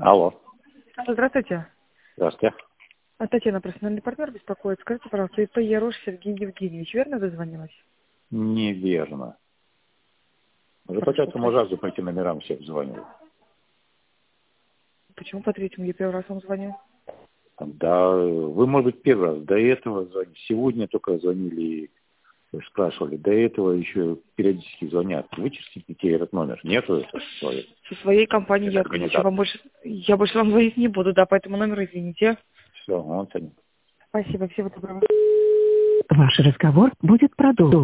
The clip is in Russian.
Алло. Здравствуйте. Здравствуйте. Татьяна, профессиональный партнер беспокоит. Скажите, пожалуйста, ИП Ярош Сергей Евгеньевич, верно дозвонилась? Неверно. Уже по Прошу пятому разу по этим номерам всех звонил. Почему по третьему я первый раз вам звоню? Да, вы, может быть, первый раз до этого звонили. Сегодня только звонили и спрашивали. До этого еще периодически звонят. Вычислите этот номер. Нету человека? Со своей компанией я больше вам звонить не буду, да, по этому номеру, извините. Все, он ценит. Спасибо, всего доброго. Ваш разговор будет продолжен.